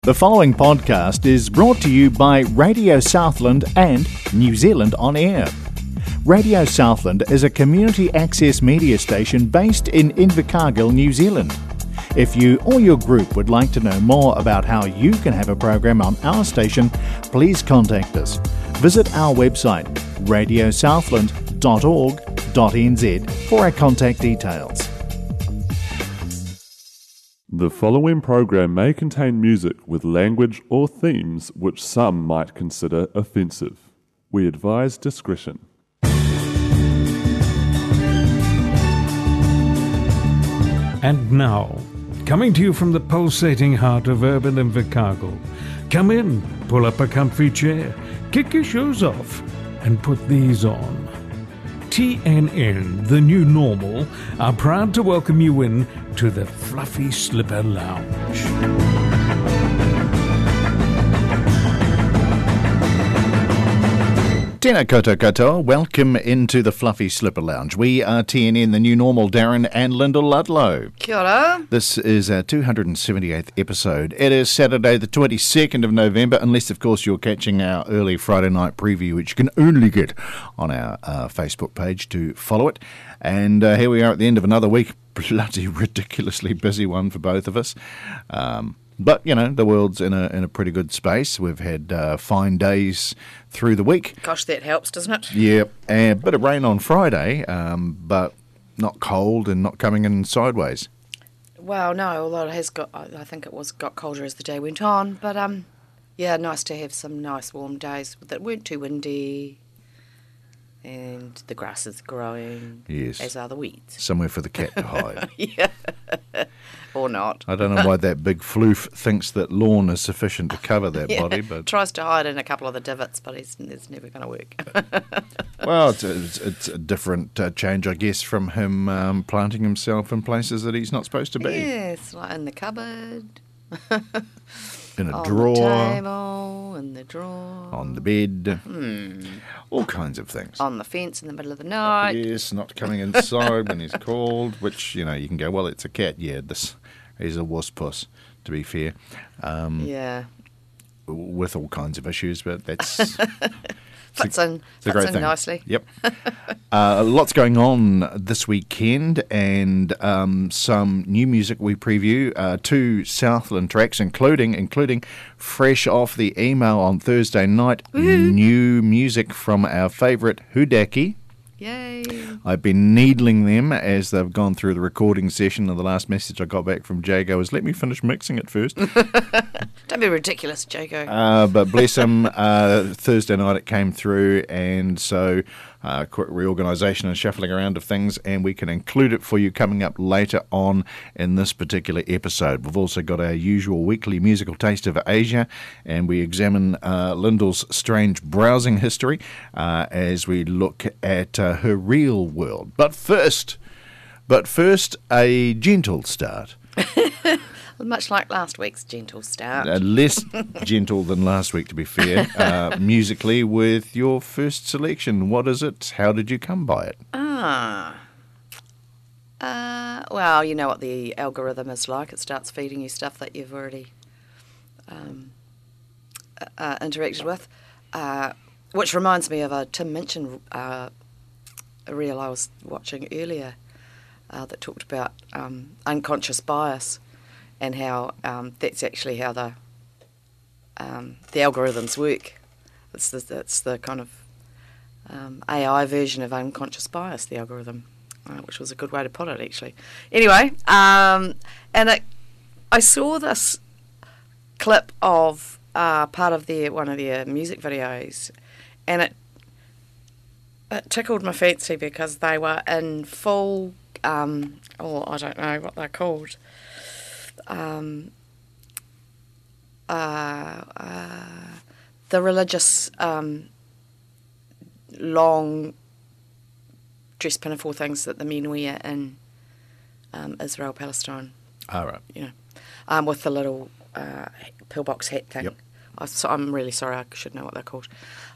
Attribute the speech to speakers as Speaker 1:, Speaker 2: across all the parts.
Speaker 1: The following podcast is brought to you by Radio Southland and New Zealand On Air. Radio Southland is a community access media station based in Invercargill, New Zealand. If you or your group would like to know more about how you can have a program on our station, please contact us. Visit our website, radiosouthland.org.nz, for our contact details.
Speaker 2: The following program may contain music with language or themes which some might consider offensive. We advise discretion.
Speaker 3: And now, coming to you from the pulsating heart of urban Invercargill, come in, pull up a comfy chair, kick your shoes off, and put these on. TNN, the new normal, are proud to welcome you in to the Fluffy Slipper Lounge.
Speaker 1: Tēnā koutou katoa, welcome into the Fluffy Slipper Lounge. We are TNN, the new normal, Darren and Lyndall Ludlow.
Speaker 4: Kia ora.
Speaker 1: This is our 278th episode. It is Saturday the 22nd of November, unless of course you're catching our early Friday night preview, which you can only get on our Facebook page to follow it. And here we are at the end of another week, bloody ridiculously busy one for both of us. But, you know, the world's in a pretty good space. We've had fine days through the week.
Speaker 4: Gosh, that helps, doesn't it?
Speaker 1: Yeah, and a bit of rain on Friday, but not cold and not coming in sideways.
Speaker 4: Well, no, although it has got, I think it got colder as the day went on. But, yeah, nice to have some nice warm days that weren't too windy. And the grass is growing,
Speaker 1: yes,
Speaker 4: as are the weeds.
Speaker 1: Somewhere for the cat to hide.
Speaker 4: Yeah, or not.
Speaker 1: I don't know why that big floof thinks that lawn is sufficient to cover that body, but
Speaker 4: tries to hide in a couple of the divots, but it's never going to work.
Speaker 1: Well, it's a different change, I guess, from him planting himself in places that he's not supposed to be.
Speaker 4: Yes, like in the cupboard.
Speaker 1: In a
Speaker 4: on
Speaker 1: drawer,
Speaker 4: the table, in the drawer,
Speaker 1: on the bed, all kinds of things.
Speaker 4: on the fence in the middle of the night.
Speaker 1: Yes, not coming inside when he's called, which, you know, you can go, well, it's a cat. Yeah, this is a wuss-puss, to be fair.
Speaker 4: Yeah.
Speaker 1: With all kinds of issues, but that's...
Speaker 4: Fits in nicely.
Speaker 1: Yep. Lots going on this weekend, and some new music we preview. 2 Southland tracks, including fresh off the email on Thursday night, new music from our favourite Hudaki.
Speaker 4: Yay.
Speaker 1: I've been needling them as they've gone through the recording session, and the last message I got back from Jago was, let me finish mixing it first.
Speaker 4: Don't be ridiculous, Jago.
Speaker 1: But bless him, Thursday night it came through, and so quick reorganisation and shuffling around of things, and we can include it for you coming up later on in this particular episode. We've also got our usual weekly musical taste of Asia, and we examine Lyndall's strange browsing history as we look at her real world. But first, a gentle start.
Speaker 4: Much like last week's gentle start.
Speaker 1: Less gentle than last week, to be fair, musically, with your first selection. What is it? How did you come by it?
Speaker 4: Well, you know what the algorithm is like. It starts feeding you stuff that you've already interacted with. Which reminds me of a Tim Minchin reel I was watching earlier that talked about unconscious bias. And how that's actually how the algorithms work. It's the kind of AI version of unconscious bias, the algorithm, which was a good way to put it, actually. Anyway, I saw this clip of part of one of their music videos, and it tickled my fancy because they were in full, I don't know what they're called. The religious long dress pinafore things that the men wear in Israel, Palestine.
Speaker 1: All right.
Speaker 4: You know, with the little pillbox hat thing.
Speaker 1: Yep.
Speaker 4: I'm really sorry, I should know what they're called.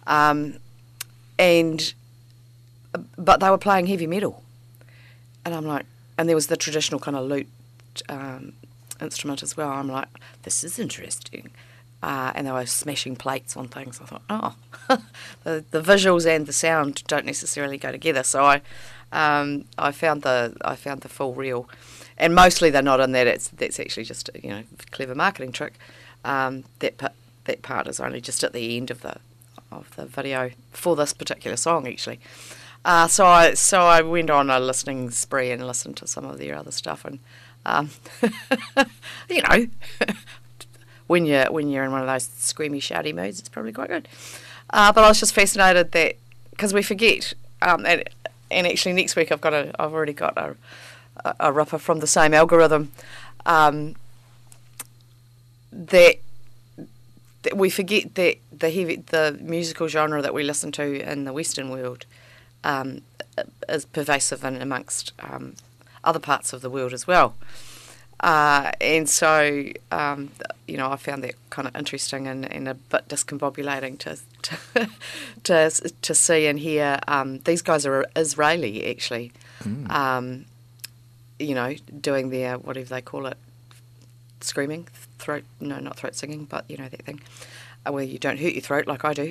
Speaker 4: But they were playing heavy metal. And I'm like, and there was the traditional kind of lute instrument as well. I'm like, this is interesting. And they were smashing plates on things. I thought, oh, the visuals and the sound don't necessarily go together. So I found the full reel, and mostly they're not in that. That's actually just a clever marketing trick. That part is only just at the end of the video for this particular song, actually. So I went on a listening spree and listened to some of their other stuff, and when you're in one of those screamy, shouty moods, it's probably quite good. But I was just fascinated that, because we forget, and actually next week I've already got a ripper from the same algorithm, that we forget that the musical genre that we listen to in the Western world is pervasive and amongst other parts of the world as well. And so, I found that kind of interesting and a bit discombobulating to see and hear. These guys are Israeli, actually, doing their, whatever they call it, screaming, not throat singing, but that thing where you don't hurt your throat like I do.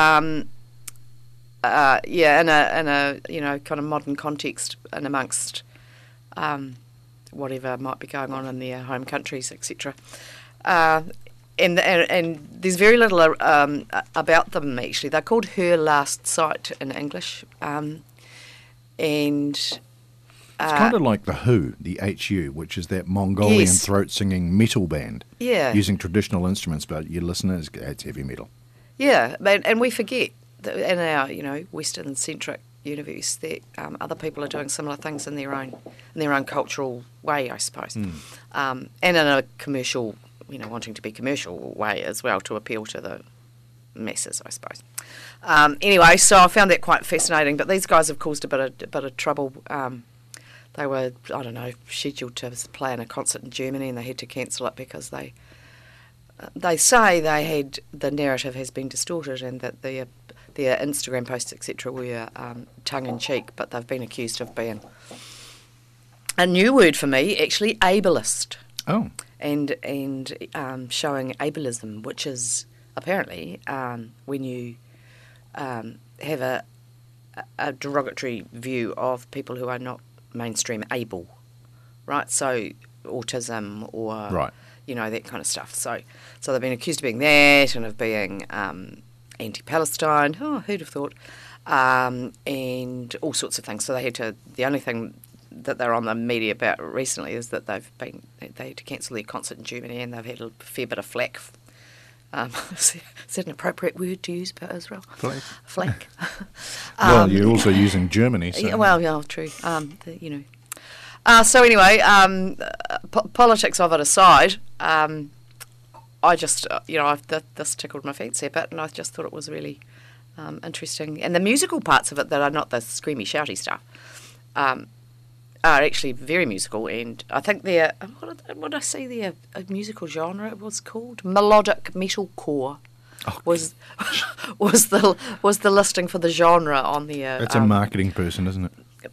Speaker 4: In a kind of modern context and amongst whatever might be going on in their home countries, etc. And there's very little about them, actually. They're called Her Last Sight in English, and
Speaker 1: it's kind of like the Who, the HU, which is that Mongolian throat-singing metal band.
Speaker 4: Yeah.
Speaker 1: Using traditional instruments, but you listen, it's heavy metal.
Speaker 4: Yeah, and we forget that in our, Western-centric universe that other people are doing similar things in their own cultural way, I suppose. And in a commercial, wanting to be commercial way as well, to appeal to the masses, I suppose. Anyway, so I found that quite fascinating, but these guys have caused a bit of trouble. They were, scheduled to play in a concert in Germany, and they had to cancel it because they say the narrative has been distorted, and that their Instagram posts, etc., were tongue-in-cheek, but they've been accused of being, a new word for me, actually, ableist.
Speaker 1: Oh.
Speaker 4: And showing ableism, which is apparently when you have a derogatory view of people who are not mainstream able, right? So autism or
Speaker 1: right.
Speaker 4: That kind of stuff. So they've been accused of being that and of being anti-Palestine. Oh, who'd have thought? And all sorts of things. So they had to. The only thing that they're on the media about recently is that they had to cancel their concert in Germany, and they've had a fair bit of flack. Is that an appropriate word to use about Israel? Flack.
Speaker 1: Well, you're also using Germany. So.
Speaker 4: Yeah, well, yeah, true. So anyway, politics of it aside, I just, this tickled my fancy a bit, and I just thought it was really interesting. And the musical parts of it that are not the screamy, shouty stuff are actually very musical. And I think they're, what did I say their musical genre was called? Melodic metalcore.
Speaker 1: Oh,
Speaker 4: was the listing for the genre on the
Speaker 1: That's a marketing person, isn't it?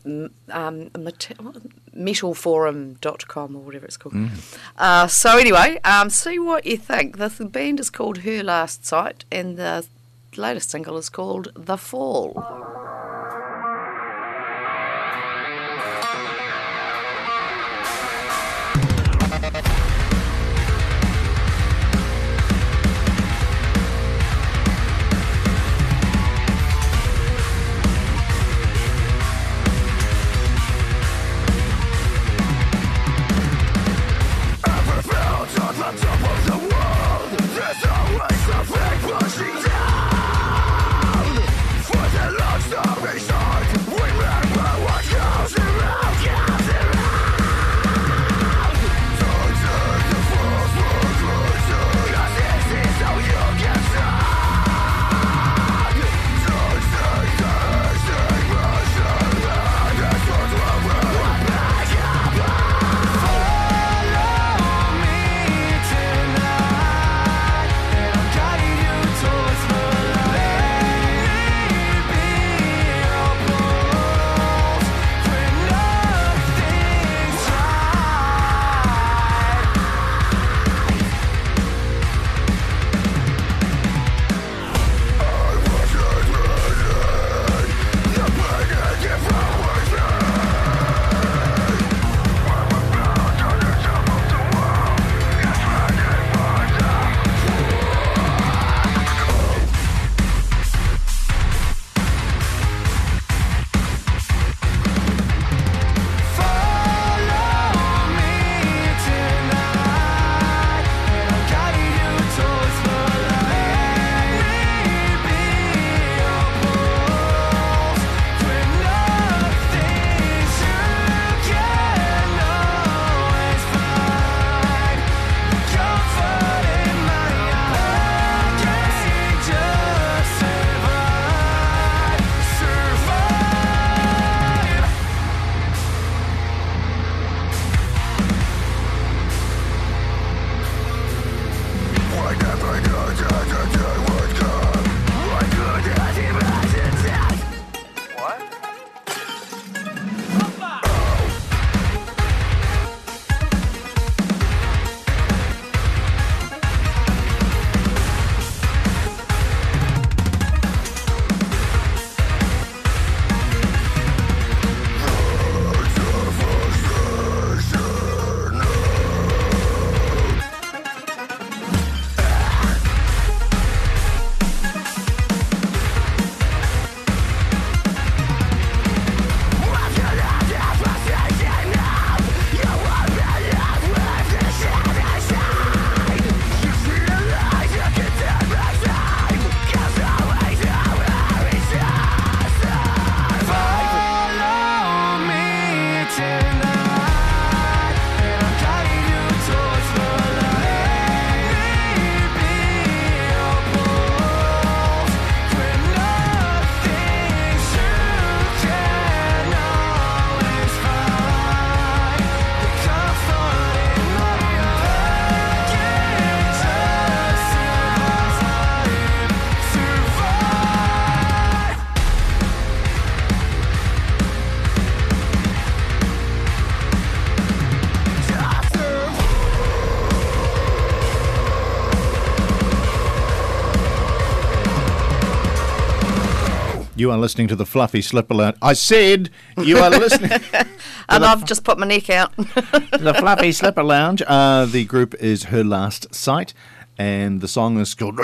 Speaker 4: Metalforum.com or whatever it's called. So anyway, see what you think. The band is called Her Last Sight, and the latest single is called The Fall.
Speaker 5: There's always something pushing down for the lost
Speaker 1: You are listening to the Fluffy Slipper Lounge. I said you are listening to
Speaker 4: And I've just put my neck out.
Speaker 1: the Fluffy Slipper Lounge. The group is Her Last Sight, and the song is called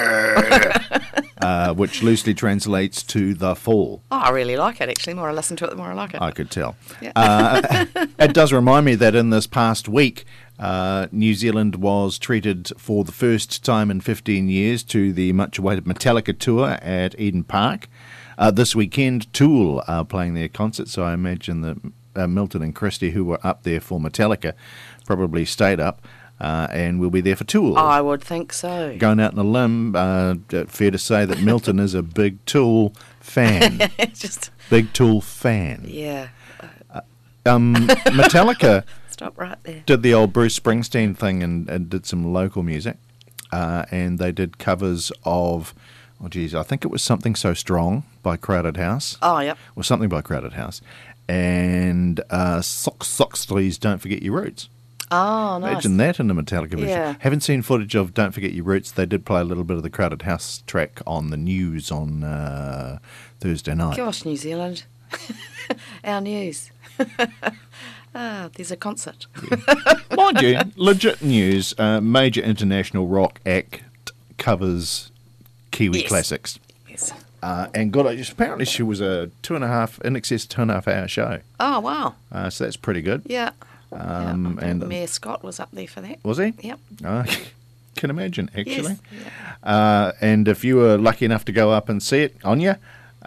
Speaker 1: which loosely translates to The Fall.
Speaker 4: Oh, I really like it, actually. The more I listen to it, the more I like it.
Speaker 1: I could tell.
Speaker 4: Yeah.
Speaker 1: It does remind me that in this past week, New Zealand was treated for the first time in 15 years to the much-awaited Metallica tour at Eden Park. This weekend, Tool are playing their concert, so I imagine that Milton and Christy, who were up there for Metallica, probably stayed up, and will be there for Tool.
Speaker 4: I would think so.
Speaker 1: Going out on a limb, fair to say that Milton is a big Tool fan.
Speaker 4: It's just,
Speaker 1: Big Tool fan.
Speaker 4: yeah.
Speaker 1: Metallica
Speaker 4: Stop right there.
Speaker 1: did the old Bruce Springsteen thing and did some local music, and they did covers of, I think it was Something So Strong by Crowded House,
Speaker 4: Oh, yep.
Speaker 1: or something by Crowded House, and Socks Trees, Don't Forget Your Roots.
Speaker 4: Oh, nice.
Speaker 1: Imagine that in the Metallica version.
Speaker 4: Yeah.
Speaker 1: Haven't seen footage of Don't Forget Your Roots. They did play a little bit of the Crowded House track on the news on Thursday night.
Speaker 4: Gosh, New Zealand. Our news. There's a concert.
Speaker 1: Mind you, legit news, major international rock act covers Kiwi
Speaker 4: Yes.
Speaker 1: classics.
Speaker 4: Yes.
Speaker 1: And apparently she was a in excess of 2.5 hour show.
Speaker 4: Oh, wow.
Speaker 1: So that's pretty good.
Speaker 4: Yeah.
Speaker 1: And
Speaker 4: and Mayor Scott was up there for that.
Speaker 1: was he?
Speaker 4: Yep.
Speaker 1: Can imagine, actually.
Speaker 4: Yes. Yeah.
Speaker 1: And if you were lucky enough to go up and see it, Anya,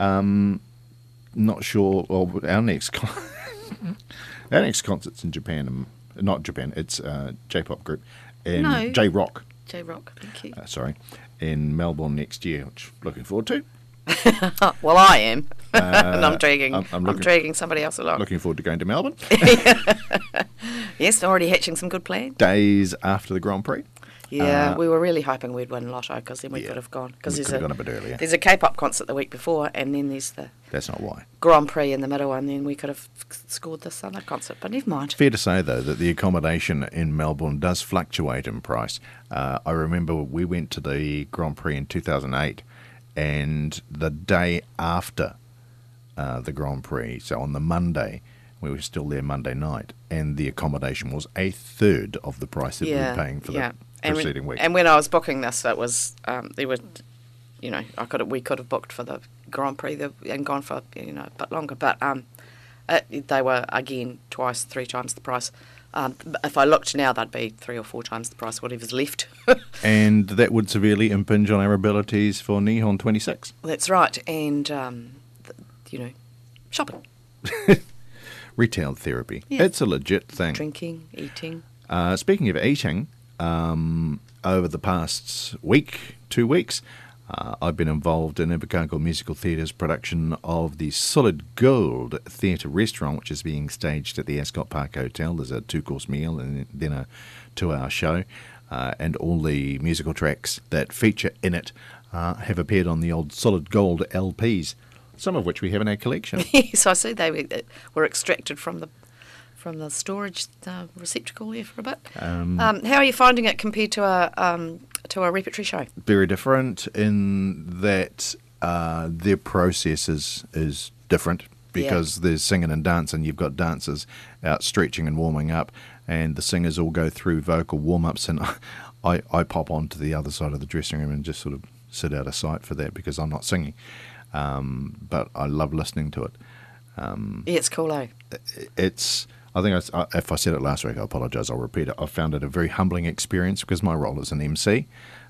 Speaker 1: not sure. Well, our next concert's in Japan. Not Japan. It's J-pop group in
Speaker 4: No.
Speaker 1: J-Rock.
Speaker 4: J-Rock, thank you.
Speaker 1: Sorry, in Melbourne next year, which I'm looking forward to.
Speaker 4: Well, I am. And I'm dragging,
Speaker 1: I'm
Speaker 4: I'm
Speaker 1: looking-
Speaker 4: dragging somebody else along.
Speaker 1: Looking forward to going to Melbourne.
Speaker 4: Yes, already hatching some good plans.
Speaker 1: Days after the Grand Prix.
Speaker 4: Yeah, we were really hoping we'd win Lotto because then we could have gone. Because
Speaker 1: We could have gone a bit earlier.
Speaker 4: There's a K-pop concert the week before, and then there's the
Speaker 1: That's not why.
Speaker 4: Grand Prix in the middle, and then we could have scored this other concert. But never mind.
Speaker 1: Fair to say, though, that the accommodation in Melbourne does fluctuate in price. I remember we went to the Grand Prix in 2008, and the day after the Grand Prix, so on the Monday, we were still there Monday night, and the accommodation was a third of the price that we were paying for the preceding week.
Speaker 4: And when I was booking this, it was there were, we could have booked for the Grand Prix and gone for a bit longer, but they were again twice, 3 times the price. If I looked now, they'd be 3 or 4 times the price, whatever's left.
Speaker 1: And that would severely impinge on our abilities for Nihon 26.
Speaker 4: That's right, and shopping,
Speaker 1: Retail therapy.
Speaker 4: Yeah.
Speaker 1: It's a legit thing.
Speaker 4: drinking, eating.
Speaker 1: Speaking of eating, over the past 2 weeks, I've been involved in Invercargill Musical Theatre's production of the Solid Gold Theatre Restaurant, which is being staged at the Ascot Park Hotel. There's a 2-course meal and then a 2-hour show, and all the musical tracks that feature in it have appeared on the old Solid Gold LPs, some of which we have in our collection.
Speaker 4: Yes, I see they were extracted from the storage receptacle there for a bit. How are you finding it compared to a repertory show?
Speaker 1: Very different in that their process is different because there's singing and dancing. You've got dancers out stretching and warming up, and the singers all go through vocal warm-ups, and I pop onto the other side of the dressing room and just sort of sit out of sight for that because I'm not singing. But I love listening to it.
Speaker 4: Yeah, it's cool, eh?
Speaker 1: I think if I said it last week, I apologise. I'll repeat it. I found it a very humbling experience because my role is an MC,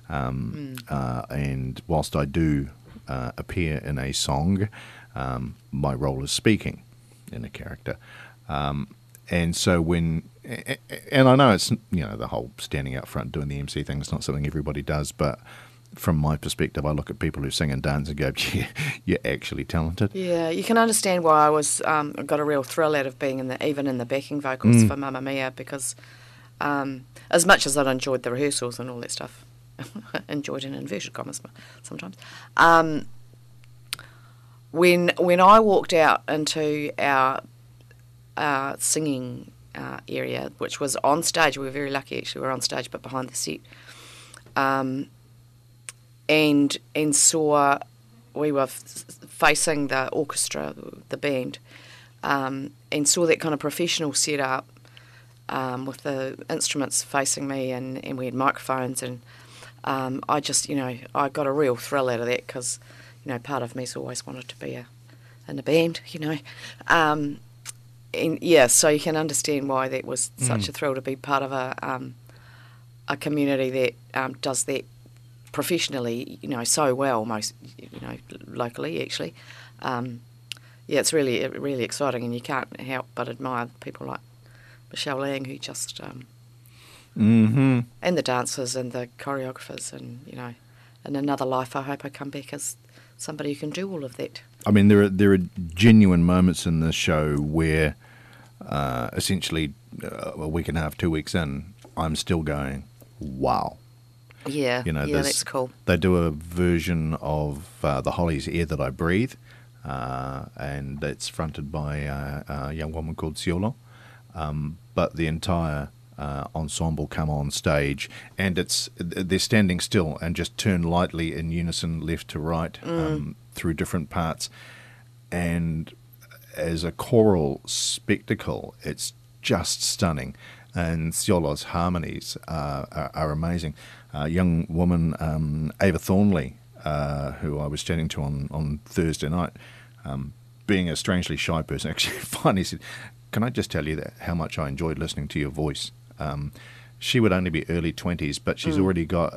Speaker 1: and whilst I do appear in a song, my role is speaking in a character. And so and I know it's the whole standing out front doing the MC thing is not something everybody does, but from my perspective, I look at people who sing and dance and go, "Yeah, you're actually talented."
Speaker 4: Yeah, you can understand why I was got a real thrill out of being even in the backing vocals for Mamma Mia, because as much as I'd enjoyed the rehearsals and all that stuff, enjoyed in inverted commas sometimes. When I walked out into our singing area, which was on stage, we were very lucky actually. We were on stage, but behind the set. And saw we were facing the orchestra, the band, and saw that kind of professional setup with the instruments facing me, and we had microphones, and I just, I got a real thrill out of that because, part of me's always wanted to be in a band, and yeah, so you can understand why that was such a thrill to be part of a community that does that professionally, so well, most, locally actually. Yeah, it's really, really exciting, and you can't help but admire people like Michelle Lang, who just, and the dancers and the choreographers, and in another life, I hope I come back as somebody who can do all of that.
Speaker 1: I mean, there are genuine moments in this show where, essentially, a week and a half, 2 weeks in, I'm still going, wow.
Speaker 4: Yeah, that's cool.
Speaker 1: They do a version of the Hollies' Air That I Breathe, and it's fronted by a young woman called Siolo. But the entire ensemble come on stage, and they're standing still and just turn lightly in unison left to right through different parts. And as a choral spectacle, it's just stunning. And Siolo's harmonies are amazing. A young woman, Ava Thornley, who I was chatting to on Thursday night, being a strangely shy person, actually finally said, "Can I just tell you that how much I enjoyed listening to your voice?" She would only be early 20s, but she's already got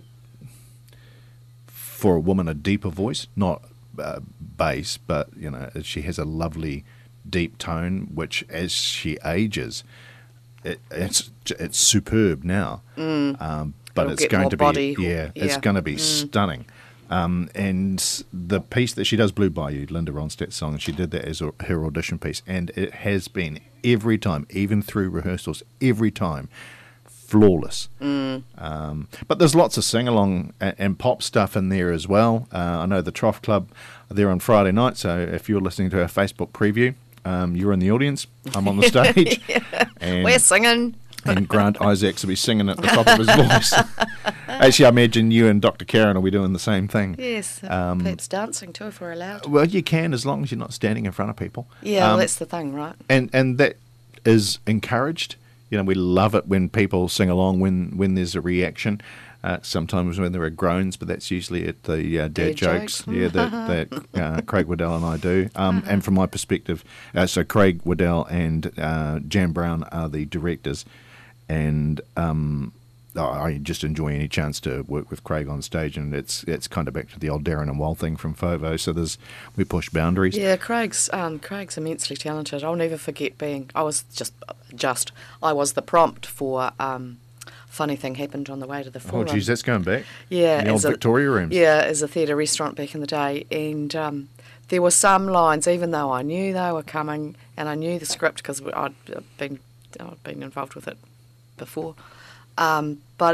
Speaker 1: for a woman, a deeper voice, not bass, but she has a lovely deep tone, which as she ages, it's superb now. But it's going to be it's going to be stunning. And the piece that she does, Blue Bayou, Linda Ronstadt's song, she did that as her audition piece, and it has been every time, even through rehearsals, every time, flawless. But there's lots of sing-along and pop stuff in there as well. I know the Trough Club are there on Friday night, so if you're listening to our Facebook preview, you're in the audience, I'm on the stage. And
Speaker 4: we're singing.
Speaker 1: And Grant Isaacs will be singing at the top of his voice. Actually, I imagine you and Dr. Karen will be doing the same thing.
Speaker 4: Yes, perhaps dancing too, if we're allowed.
Speaker 1: Well, you can, as long as you're not standing in front of people.
Speaker 4: Yeah, well, that's the thing, right?
Speaker 1: And that is encouraged. We love it when people sing along, when there's a reaction. Sometimes when there are groans, but that's usually at the dad jokes. Yeah, that Craig Waddell and I do. And from my perspective, so Craig Waddell and Jan Brown are the directors. And I just enjoy any chance to work with Craig on stage, and it's kind of back to the old Darren and Wall thing from FOVO. So we push boundaries.
Speaker 4: Yeah, Craig's immensely talented. I'll never forget I was the prompt for Funny Thing Happened on the Way to the Forum.
Speaker 1: Oh, geez, that's going back.
Speaker 4: Yeah,
Speaker 1: in the old Victoria rooms.
Speaker 4: Yeah, as a theatre restaurant back in the day, and there were some lines, even though I knew they were coming, and I knew the script because I'd been involved with it before. But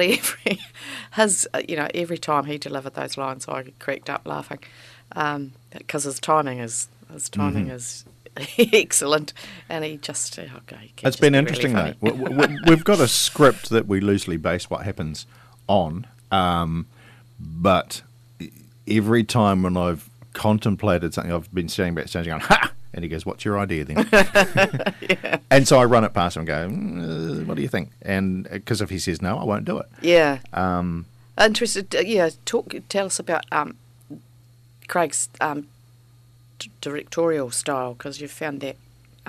Speaker 4: every time he delivered those lines, I cracked up laughing because his timing is excellent, and he just
Speaker 1: it's been interesting though. We've got a script that we loosely base what happens on, but every time when I've contemplated something, I've been standing backstage going, "Ha!" And he goes, "What's your idea then?"
Speaker 4: Yeah.
Speaker 1: And so I run it past him and go, "What do you think?" And because if he says no, I won't do it.
Speaker 4: Yeah. Interested. Tell us about Craig's directorial style, because you've found that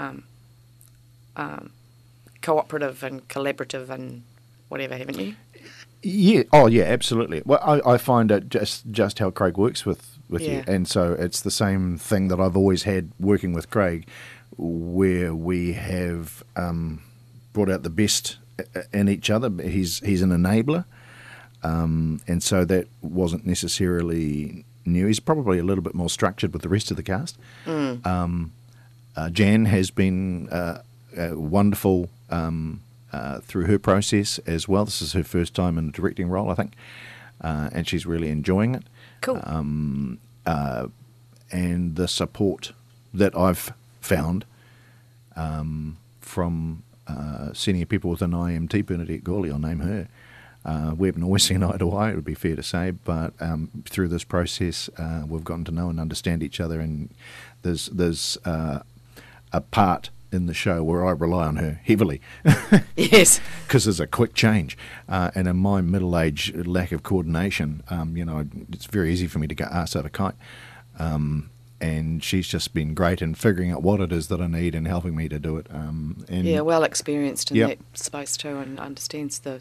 Speaker 4: cooperative and collaborative and whatever, haven't you?
Speaker 1: Yeah. Oh, yeah. Absolutely. Well, I find it just how Craig works with you, and so it's the same thing that I've always had working with Craig, where we have brought out the best in each other. He's an enabler, and so that wasn't necessarily new. He's probably a little bit more structured with the rest of the cast. Jan has been wonderful through her process as well. This is her first time in a directing role, I think, and she's really enjoying it.
Speaker 4: Cool.
Speaker 1: And the support that I've found from senior people within IMT, Bernadette Gawley, I'll name her, We haven't always seen eye to eye, it would be fair to say, but through this process, we've gotten to know and understand each other, and there's a part in the show where I rely on her heavily.
Speaker 4: Yes.
Speaker 1: Because there's a quick change. And in my middle age lack of coordination, it's very easy for me to go arse over kite. And she's just been great in figuring out what it is that I need and helping me to do it.
Speaker 4: Well experienced in
Speaker 1: Yep.
Speaker 4: that space too, and understands the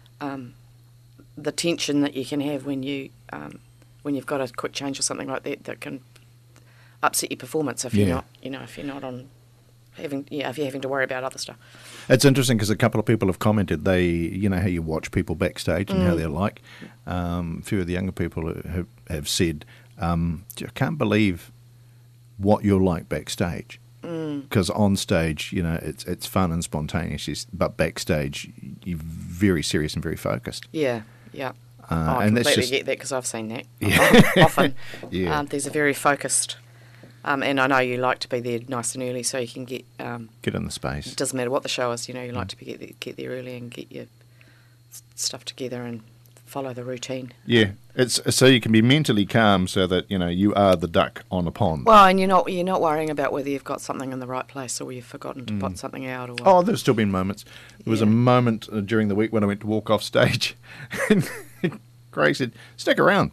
Speaker 4: tension that you can have when you've got a quick change or something like that can upset your performance if you're not, if you're not on if you're having to worry about other stuff.
Speaker 1: It's interesting because a couple of people have commented how you watch people backstage and how they're like. A few of the younger people have said, I can't believe what you're like backstage. Because on stage, it's fun and spontaneous, but backstage, you're very serious and very focused.
Speaker 4: Yeah. I
Speaker 1: and that's
Speaker 4: completely get that because I've seen that often.
Speaker 1: Yeah.
Speaker 4: There's a very focused, and I know you like to be there nice and early so you can get
Speaker 1: in the space.
Speaker 4: It doesn't matter what the show is, you like to get there early and get your stuff together and follow the routine.
Speaker 1: Yeah, it's so you can be mentally calm, so that you are the duck on a pond.
Speaker 4: Well, and you're not worrying about whether you've got something in the right place or you've forgotten to put something out.
Speaker 1: Oh, there's still been moments. There was a moment during the week when I went to walk off stage, and Craig said, "Stick around."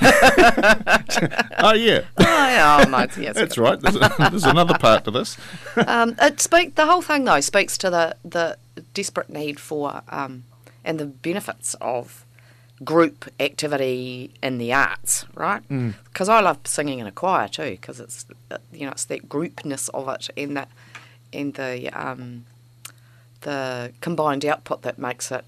Speaker 1: Oh yeah.
Speaker 4: Oh, mate, yes.
Speaker 1: That's right. There's another part to this.
Speaker 4: The whole thing though speaks to the desperate need for and the benefits of group activity in the arts, right? Because I love singing in a choir too, because it's it's that groupness of it and the combined output that makes it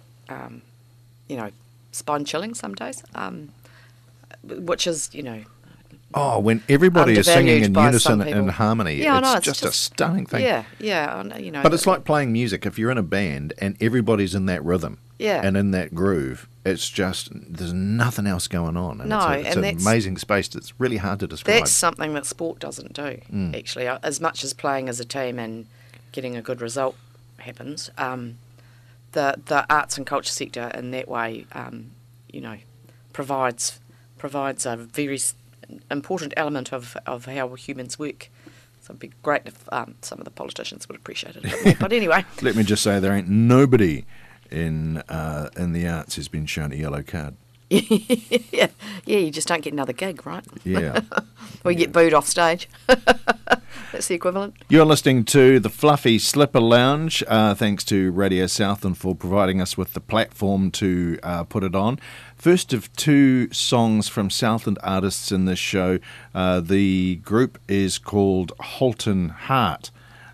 Speaker 4: spine chilling some days, which is
Speaker 1: Oh, when everybody is singing in
Speaker 4: by
Speaker 1: unison
Speaker 4: some people.
Speaker 1: in harmony,
Speaker 4: Yeah, I know,
Speaker 1: it's just a stunning thing.
Speaker 4: Yeah,
Speaker 1: But it's like playing music. If you're in a band and everybody's in that rhythm and in that groove, it's just, there's nothing else going on. And it's an amazing space that's really hard to describe.
Speaker 4: That's something that sport doesn't do, actually. As much as playing as a team and getting a good result happens, the arts and culture sector in that way, provides a very important element of how humans work. So it'd be great if some of the politicians would appreciate it a bit more. But anyway.
Speaker 1: Let me just say, there ain't nobody in the arts who's been shown a yellow card.
Speaker 4: Yeah, you just don't get another gig, right?
Speaker 1: Yeah.
Speaker 4: Or you get booed off stage. That's the equivalent.
Speaker 1: You're listening to the Fluffy Slipper Lounge. Thanks to Radio Southland for providing us with the platform to put it on. First of two songs from Southland artists in this show. The group is called Holton Heart.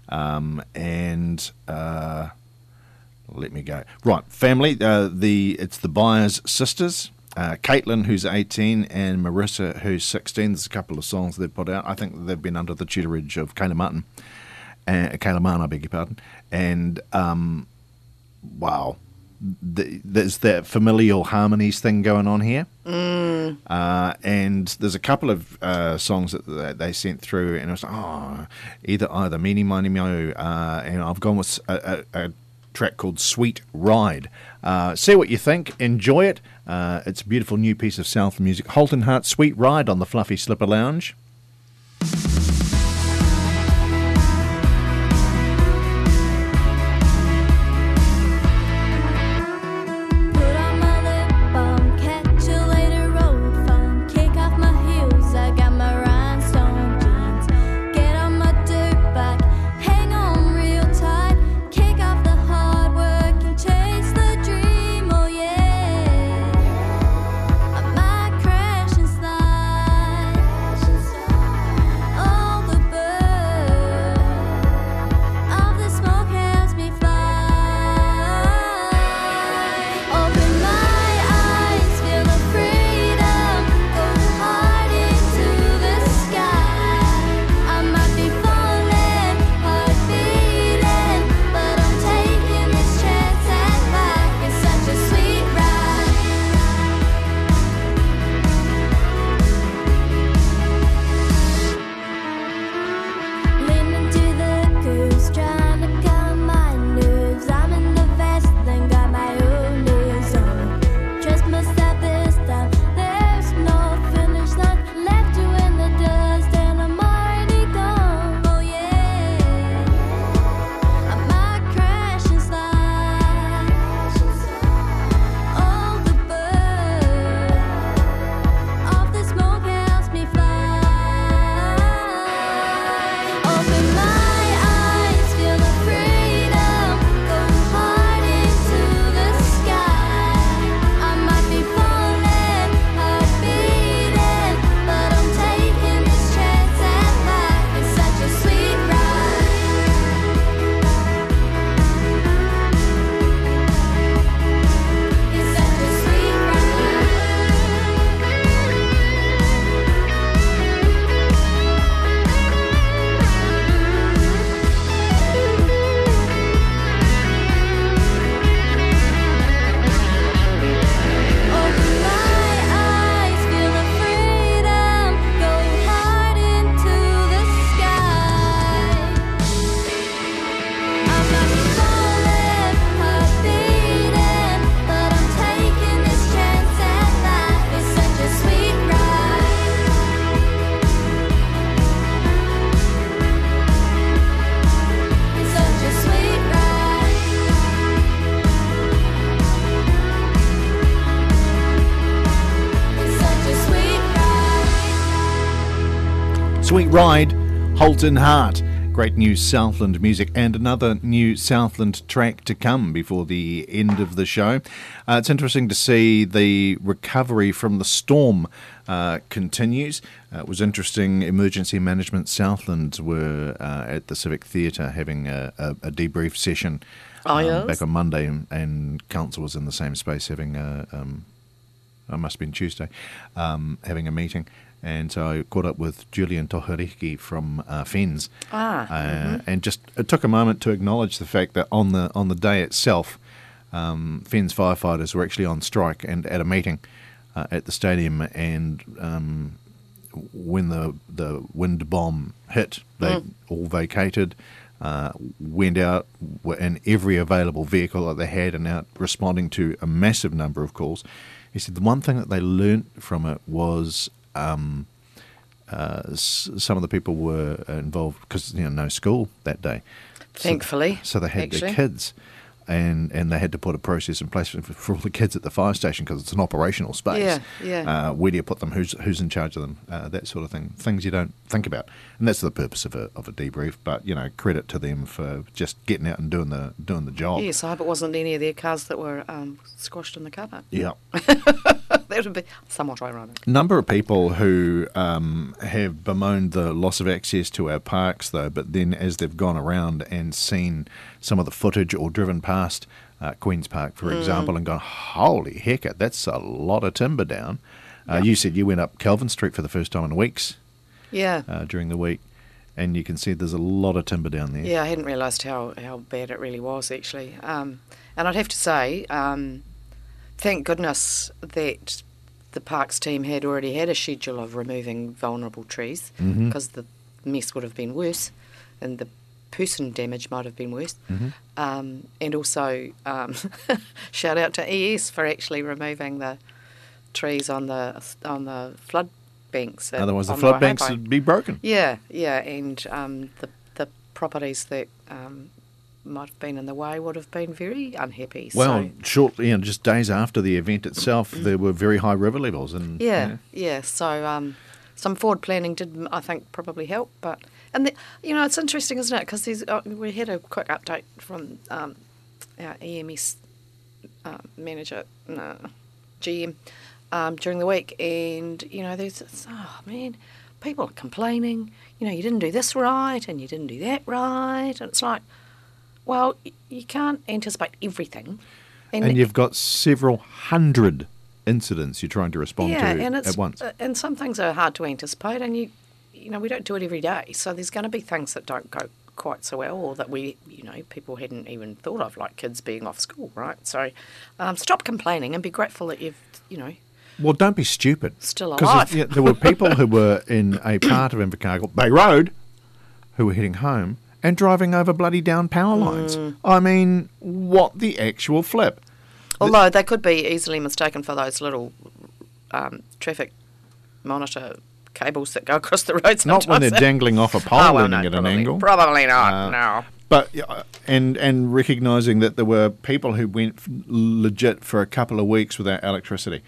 Speaker 1: Let me go. Right, family. It's the Byers sisters. Caitlin, who's 18, and Marissa, who's 16. There's a couple of songs they've put out. I think they've been under the tutorage of Kayla Martin. Kayla Martin, I beg your pardon. And, wow. There's that familial harmonies thing going on here. And there's a couple of songs that they sent through, and it was either Meeny, Miny, Mo, and I've gone with a track called Sweet Ride. See what you think. Enjoy it. It's a beautiful new piece of South music. Holton Heart, Sweet Ride on the Fluffy Slipper Lounge.
Speaker 5: I might crash and slide.
Speaker 1: Sweet Ride, Holton Heart. Great new Southland music and another new Southland track to come before the end of the show. It's interesting to see the recovery from the storm continues. It was interesting, Emergency Management Southland were at the Civic Theatre having a debrief session back on Monday, and Council was in the same space having it must have been Tuesday, having a meeting. And so I caught up with Julian Tohariki from FENZ, and just it took a moment to acknowledge the fact that on the day itself, FENZ firefighters were actually on strike and at a meeting at the stadium. And when the wind bomb hit, they all vacated, went out in every available vehicle that they had, and out responding to a massive number of calls. He said the one thing that they learnt from it was some of the people were involved because no school that day.
Speaker 4: Thankfully.
Speaker 1: So they had their kids, and they had to put a process in place for all the kids at the fire station because it's an operational space.
Speaker 4: Yeah.
Speaker 1: Where do you put them? Who's in charge of them? That sort of thing. Things you don't think about, and that's the purpose of a debrief. But credit to them for just getting out and doing the job.
Speaker 4: Yes, I hope it wasn't any of their cars that were squashed in the car park.
Speaker 1: Yeah.
Speaker 4: That would be somewhat ironic.
Speaker 1: Number of people who have bemoaned the loss of access to our parks, though, but then as they've gone around and seen some of the footage or driven past Queen's Park, for example, and gone, holy heck, that's a lot of timber down. You said you went up Kelvin Street for the first time in weeks.
Speaker 4: Yeah.
Speaker 1: During the week, and you can see there's a lot of timber down there.
Speaker 4: Yeah, I hadn't realised how bad it really was, actually. And I'd have to say, thank goodness that the Parks team had already had a schedule of removing vulnerable trees, because the mess would have been worse and the person damage might have been worse. And also, shout out to ES for actually removing the trees on the flood banks.
Speaker 1: Otherwise the flood banks would be broken.
Speaker 4: Yeah, and the properties that might have been in the way would have been very unhappy.
Speaker 1: Well, shortly, just days after the event itself, there were very high river levels. And
Speaker 4: yeah. So some forward planning did, I think, probably help. It's interesting, isn't it? Because we had a quick update from our EMS manager, GM, during the week, and there's this, people are complaining. You didn't do this right, and you didn't do that right, and it's like, well, you can't anticipate everything.
Speaker 1: And you've got several hundred incidents you're trying to respond to at once.
Speaker 4: And some things are hard to anticipate, and we don't do it every day. So there's going to be things that don't go quite so well, or that people hadn't even thought of, like kids being off school, right? So stop complaining and be grateful that you've,
Speaker 1: Well, don't be stupid.
Speaker 4: Still alive.
Speaker 1: Because there were people who were in a part of Invercargill, Bay Road, who were heading home and driving over bloody down power lines. I mean, what the actual flip?
Speaker 4: Although they could be easily mistaken for those little traffic monitor cables that go across the road sometimes.
Speaker 1: Not when they're dangling off a pole leaning at an angle.
Speaker 4: Probably not, no.
Speaker 1: But and recognising that there were people who went legit for a couple of weeks without electricity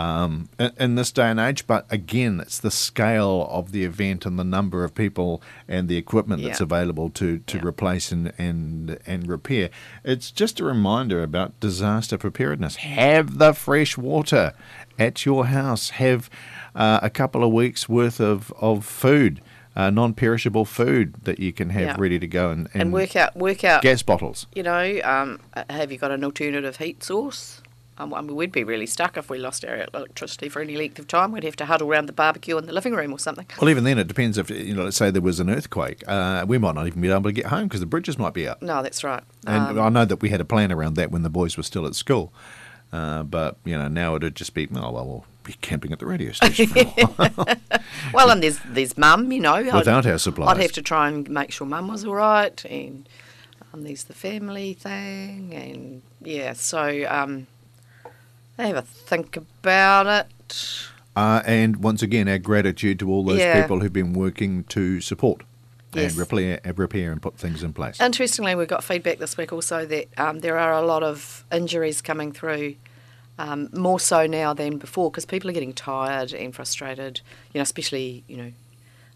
Speaker 1: in this day and age. But again, it's the scale of the event and the number of people and the equipment that's available to replace and repair. It's just a reminder about disaster preparedness. Have the fresh water at your house. Have a couple of weeks worth of food. Non-perishable food that you can have ready to go, and
Speaker 4: work out
Speaker 1: gas bottles.
Speaker 4: Have you got an alternative heat source? We'd be really stuck if we lost our electricity for any length of time. We'd have to huddle around the barbecue in the living room or something.
Speaker 1: Well, even then, it depends if let's say there was an earthquake. We might not even be able to get home because the bridges might be out.
Speaker 4: No, that's right.
Speaker 1: And I know that we had a plan around that when the boys were still at school. But now it'd just be we'll be camping at the radio station for a while.
Speaker 4: Well, and there's Mum,
Speaker 1: without our supplies.
Speaker 4: I'd have to try and make sure Mum was all right, and there's the family thing, and so have a think about it.
Speaker 1: And once again, our gratitude to all those people who've been working to support.
Speaker 4: Yes.
Speaker 1: And repair and put things in place.
Speaker 4: Interestingly, we got feedback this week also that there are a lot of injuries coming through, more so now than before, because people are getting tired and frustrated, especially,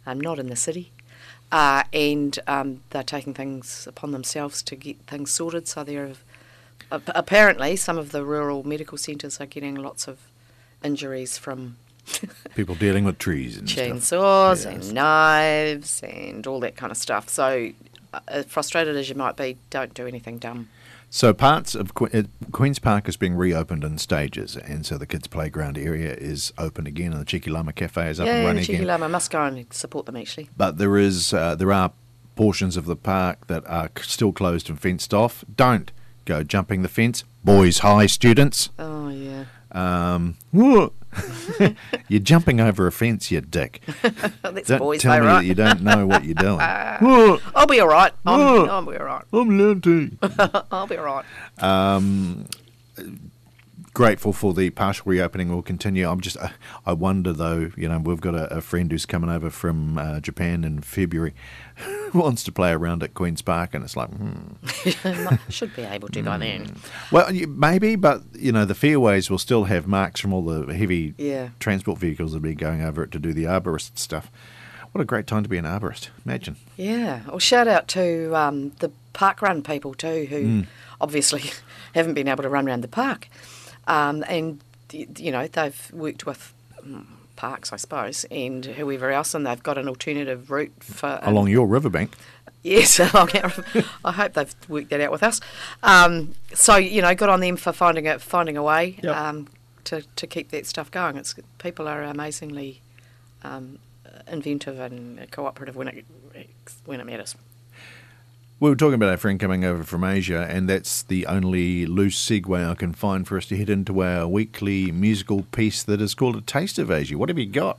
Speaker 4: not in the city. And they're taking things upon themselves to get things sorted. So they're apparently some of the rural medical centres are getting lots of injuries from
Speaker 1: People dealing with trees and
Speaker 4: chainsaws
Speaker 1: stuff.
Speaker 4: and knives and all that kind of stuff. So frustrated as you might be, don't do anything dumb.
Speaker 1: So parts of Queen's Park is being reopened in stages, and so the kids' playground area is open again, and the Cheeky Llama Cafe is up and running
Speaker 4: the Cheeky
Speaker 1: again.
Speaker 4: Llama must go and support them actually.
Speaker 1: But there are portions of the park that are still closed and fenced off. Don't go jumping the fence, boys high students.
Speaker 4: Oh yeah.
Speaker 1: What? You're jumping over a fence, you dick.
Speaker 4: That's
Speaker 1: Don't
Speaker 4: boys,
Speaker 1: tell
Speaker 4: though,
Speaker 1: me
Speaker 4: right?
Speaker 1: that you don't know what you're doing. What?
Speaker 4: I'll be all right.
Speaker 1: What?
Speaker 4: I'll be all right.
Speaker 1: I'm allowed to.
Speaker 4: I'll be all right.
Speaker 1: Grateful for the partial reopening will continue. I wonder though, we've got a friend who's coming over from Japan in February who wants to play around at Queen's Park, and it's like,
Speaker 4: Should be able to by then.
Speaker 1: Well, maybe, but the fairways will still have marks from all the heavy transport vehicles that will be going over it to do the arborist stuff. What a great time to be an arborist! Imagine.
Speaker 4: Yeah. Well, shout out to the parkrun people too, who obviously haven't been able to run around the park. And, they've worked with parks, I suppose, and whoever else, and they've got an alternative route for...
Speaker 1: Along your riverbank.
Speaker 4: Yes, I hope they've worked that out with us. So, good on them for finding a way to keep that stuff going. People are amazingly inventive and cooperative when it matters.
Speaker 1: We were talking about our friend coming over from Asia, and that's the only loose segue I can find for us to head into our weekly musical piece that is called A Taste of Asia. What have you got?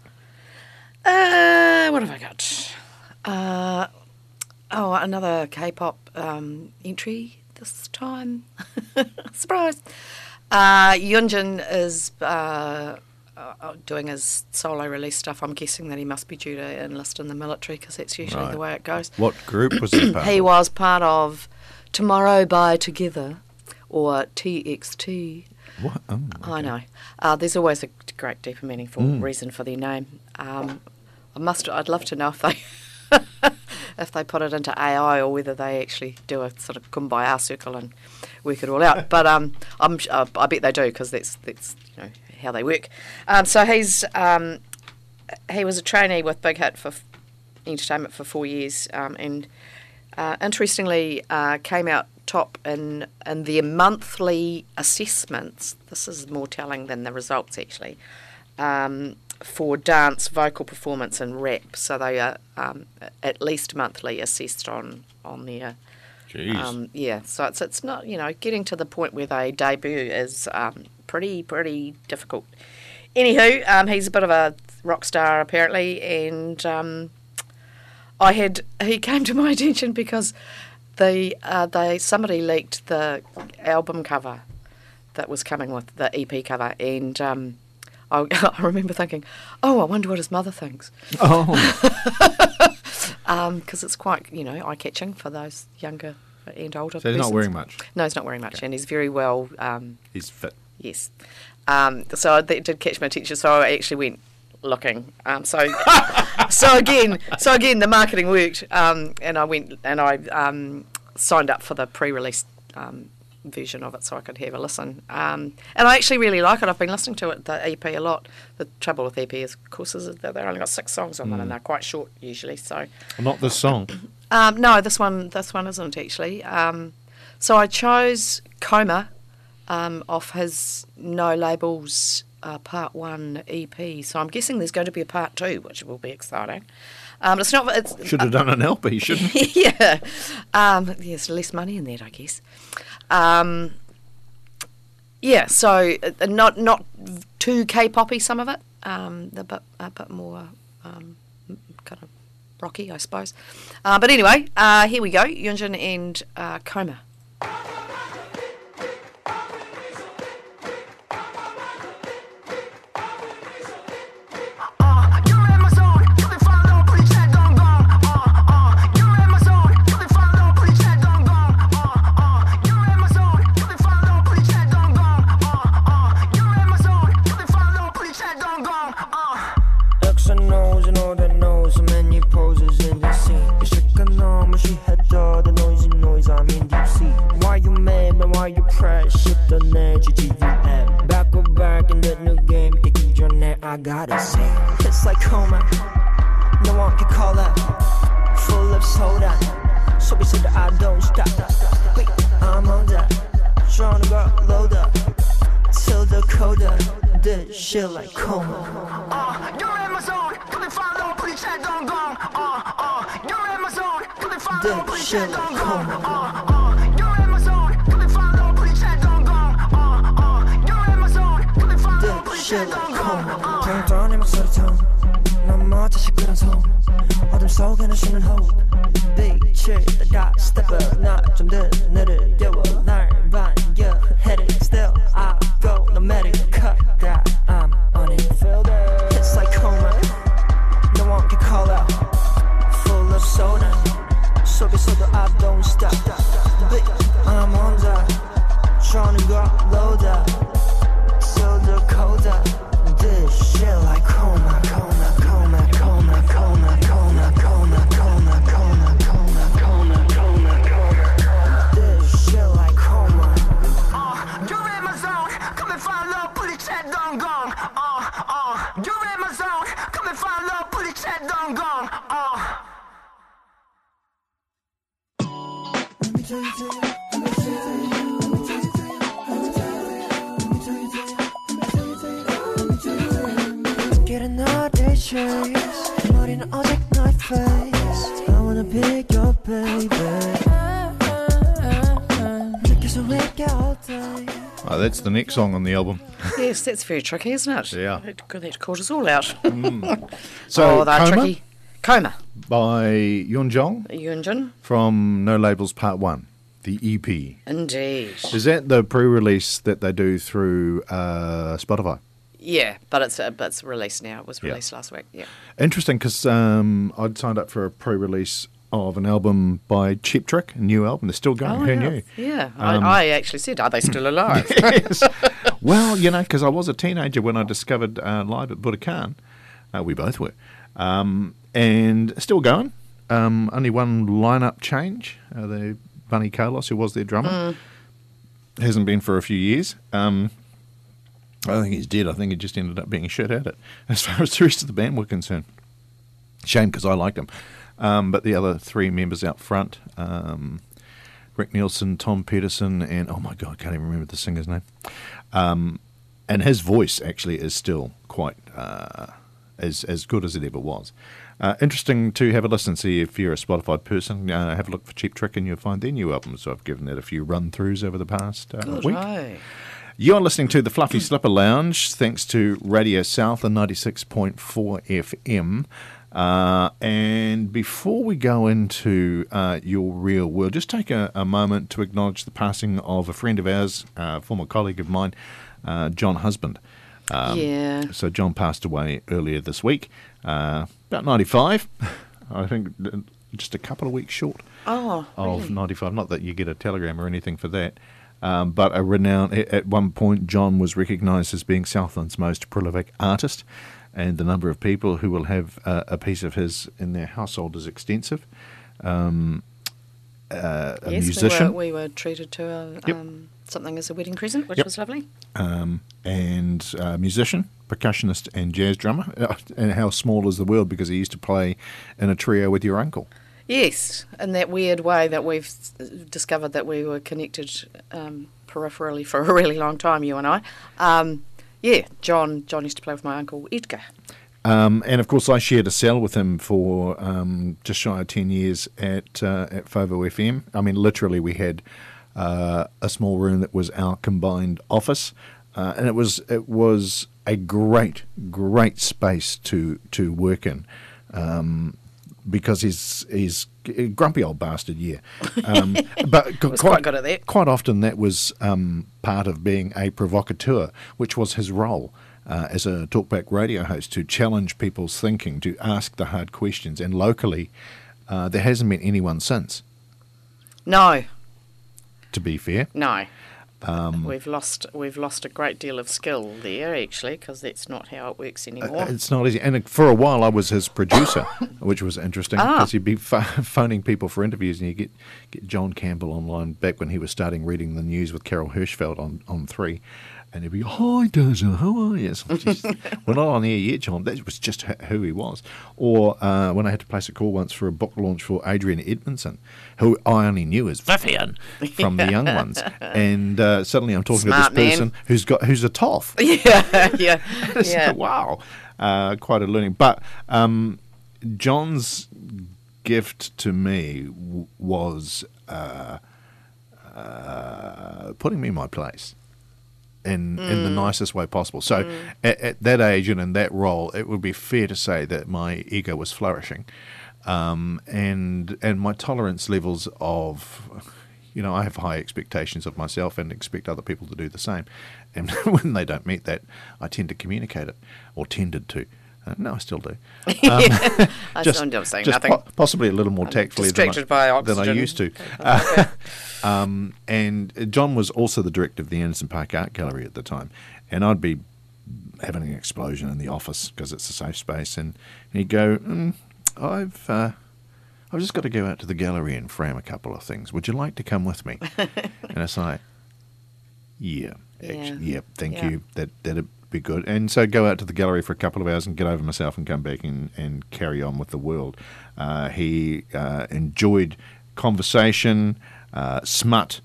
Speaker 4: What have I got? Another K-pop entry this time. Surprise! Yunjin is doing his solo release stuff. I'm guessing that he must be due to enlist in the military because that's usually the way it goes.
Speaker 1: What group was he part of?
Speaker 4: He was part of Tomorrow by Together, or TXT.
Speaker 1: What? Oh, okay.
Speaker 4: I know. There's always a great, deeper, meaningful reason for their name. I'd love to know if they if they put it into AI or whether they actually do a sort of kumbaya circle and work it all out. But I bet they do because that's how they work. So he was a trainee with Big Hit for Entertainment for 4 years, and interestingly came out top in their monthly assessments. This is more telling than the results actually. For dance, vocal performance, and rap. So they are at least monthly assessed on their.
Speaker 1: Jeez.
Speaker 4: So it's not getting to the point where they debut is pretty difficult. Anywho, he's a bit of a rock star apparently, and he came to my attention because somebody leaked the album cover that was coming with the EP cover, and I remember thinking, I wonder what his mother thinks.
Speaker 1: Oh.
Speaker 4: Because it's quite eye-catching for those younger and older.
Speaker 1: So he's not wearing much.
Speaker 4: No, he's not wearing much, and he's very well.
Speaker 1: He's fit.
Speaker 4: Yes. So that did catch my attention. So I actually went looking. So again, the marketing worked, and I went and I signed up for the pre-release version of it so I could have a listen. And I actually really like it. I've been listening to the EP a lot. The trouble with EP is, of course, is that they've only got 6 songs on them, and they're quite short usually. So
Speaker 1: Not this song.
Speaker 4: no, this one isn't actually. So I chose Coma off his No Labels Part 1 EP. So I'm guessing there's going to be a Part 2, which will be exciting. It's not.
Speaker 1: Should have done an LP, shouldn't he?
Speaker 4: Yeah. There's less money in that, I guess. So not too K-poppy, some of it. A bit more kind of rocky, I suppose. But anyway, here we go. Yunjin and Coma.
Speaker 5: X and O's and all that knows, so many GGUM. Back in the new game. Kicking your neck, I gotta say. It's like coma. No one can call that. Full of soda. So we said that I don't stop. Wait, I'm on that. Trying to go load up. Till the coda. This shit like coma.
Speaker 6: You're in my zone. Couldn't follow. Put your chat on gong. You're in my zone. Couldn't follow. Put your chat on gong. You're in my zone. Couldn't follow. Put your chat on gong. You're in my zone. Couldn't follow. Put your chat on gong.
Speaker 5: 정정한 내 목소리 톤. 넌 멋지시 그런 손. 어둠 속에 너쉬는 호흡. 빛을 따라 step up. 나좀 느려워. 날 반겨. Headed still. I go no matter cut that. I'm on it. It's like coma. No one can call out. Full of soda. 속에서도 I don't stop. But I'm on that. Trying to go load up. Till the coda. This shit like coma, coma, coma, coma, coma, coma, coma, coma, coma, coma, coma, coma, coma. This shit like coma.
Speaker 6: You're in my zone. Come and follow. Put your chat on gong. You're in my zone. Come and follow. Put your chat on gong.
Speaker 5: Get another chase. 머리는 어색 night face. I wanna pick your baby. 느껴서 wake all day.
Speaker 1: Oh, that's the next song on the album.
Speaker 4: Yes, that's very tricky, isn't it?
Speaker 1: Yeah.
Speaker 4: That caught us all out.
Speaker 1: So,
Speaker 4: they're
Speaker 1: Coma
Speaker 4: tricky. Coma.
Speaker 1: by Yunjong
Speaker 4: Yunjin.
Speaker 1: from No Labels Part 1, the EP.
Speaker 4: Indeed.
Speaker 1: Is that the pre-release that they do through Spotify?
Speaker 4: Yeah, but it's released now. It was released last week. Yeah.
Speaker 1: Interesting, because I'd signed up for a pre-release of an album by Cheap Trick, a new album. They're still going. Who knew?
Speaker 4: Yeah. I actually said, are they still alive?
Speaker 1: Yes. Well, because I was a teenager when I discovered Live at Budokan. We both were. And still going. Only one lineup change. The Bunny Carlos, who was their drummer, hasn't been for a few years. I think he's dead. I think he just ended up being shit at it, as far as the rest of the band were concerned. Shame, because I liked him. But the other three members out front, Rick Nielsen, Tom Peterson, and, oh my God, I can't even remember the singer's name. And his voice actually is still quite as good as it ever was. Interesting to have a listen, see if you're a Spotify person. Have a look for Cheap Trick and you'll find their new album. So I've given that a few run-throughs over the past week.
Speaker 4: Right.
Speaker 1: You're listening to the Fluffy Slipper Lounge, thanks to Radio South and 96.4 FM. And before we go into your real world, just take a moment to acknowledge the passing of a friend of ours, former colleague of mine, John Husband. So John passed away earlier this week, about 95, I think just a couple of weeks short of
Speaker 4: really?
Speaker 1: 95. Not that you get a telegram or anything for that. But a renowned, at one point, John was recognised as being Southland's most prolific artist, and the number of people who will have a piece of his in their household is extensive. A musician.
Speaker 4: We were treated to something as a wedding present, which was lovely.
Speaker 1: And a musician, percussionist, and jazz drummer. And how small is the world, because he used to play in a trio with your uncle.
Speaker 4: Yes, in that weird way that we've discovered that we were connected peripherally for a really long time, you and I. John used to play with my uncle Edgar.
Speaker 1: And of course, I shared a cell with him for just shy of 10 years at FOVO FM. I mean, literally, we had a small room that was our combined office, and it was a great space to work in. Because he's a grumpy old bastard, but
Speaker 4: quite good at that.
Speaker 1: Quite often that was part of being a provocateur, which was his role as a talkback radio host, to challenge people's thinking, to ask the hard questions. And locally, there hasn't been anyone since.
Speaker 4: No.
Speaker 1: To be fair.
Speaker 4: No. We've lost a great deal of skill there, actually, because that's not how it works anymore.
Speaker 1: It's not easy. And for a while, I was his producer, which was interesting because he'd be phoning people for interviews, and you get John Campbell online back when he was starting reading the news with Carol Hirschfeld on 3. And he'd be, "Hi, Dozer, how are you?" We're not on air yet, John. That was just who he was. Or when I had to place a call once for a book launch for Adrian Edmondson, who I only knew as Vivian from The Young Ones. And suddenly I'm talking
Speaker 4: Smart
Speaker 1: to this person who's a toff.
Speaker 4: yeah.
Speaker 1: Wow. Quite a learning. But John's gift to me was putting me in my place. In the nicest way possible. So at that age and in that role, it would be fair to say that my ego was flourishing. And my tolerance levels of, I have high expectations of myself and expect other people to do the same. And when they don't meet that, I tend to communicate it, or tended to. No, I still do.
Speaker 4: I still end up saying nothing.
Speaker 1: Possibly a little more tactfully than I used to. And John was also the director of the Anderson Park Art Gallery at the time. And I'd be having an explosion in the office because it's a safe space. And he'd go, I've just got to go out to the gallery and frame a couple of things. Would you like to come with me? And I say, thank you. That'd be good. And so go out to the gallery for a couple of hours and get over myself and come back and carry on with the world. He enjoyed conversation, smut,